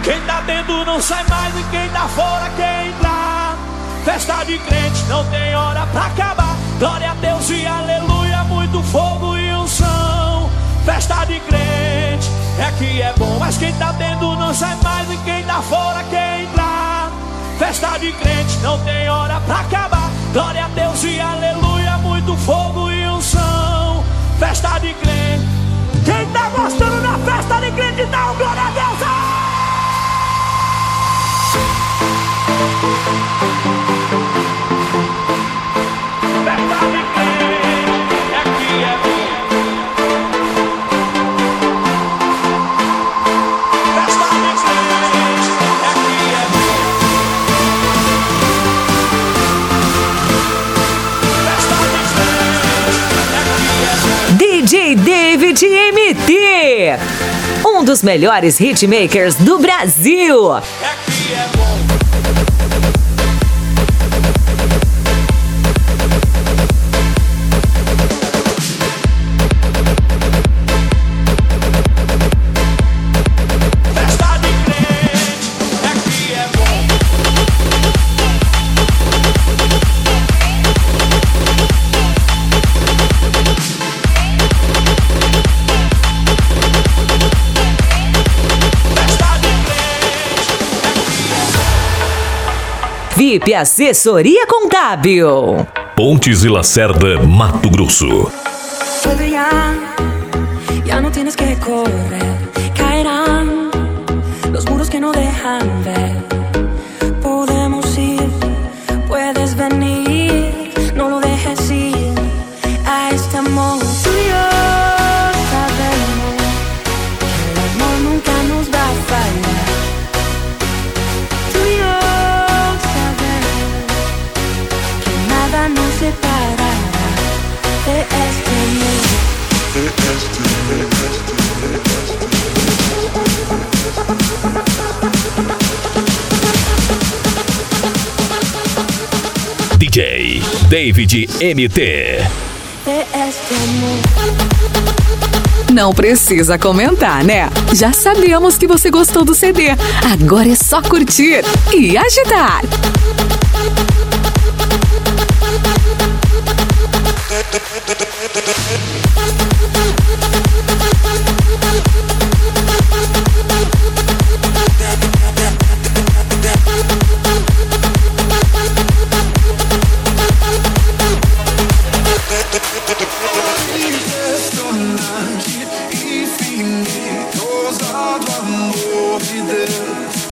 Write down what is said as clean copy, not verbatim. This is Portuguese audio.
Quem tá dentro não sai mais e quem tá fora quer entrar. Festa de crente não tem hora pra acabar. Glória a Deus e aleluia, muito fogo e unção. Festa de crente é que é bom, mas quem tá dentro não sai mais e quem tá fora quer entrar. Festa de crente não tem hora pra acabar. Glória a Deus e aleluia, muito fogo e unção. Festa de crente. Quem tá gostando da festa de crente, dá um glória a Deus. Festa de crente é que é bom. Festa de crente é que é bom. Festa de crente é que é bom. DJ David MT, um dos melhores hitmakers do Brasil. É que é bom. Festa de crente é que é bom. VIP Assessoria Contábil. Pontes e Lacerda, Mato Grosso. Vuelve ya no tienes que correr. Caerán los muros que no dejan ver. Podemos ir, puedes venir. No lo dejes ir a este amor. Tú y yo sabemos que el amor nunca nos va a fallar. Tú y yo sabemos que nada nos separará de este amor. DJ David MT. Não precisa comentar, né? Já sabemos que você gostou do CD. Agora é só curtir e agitar. Personaggi infinitos ad amor di te.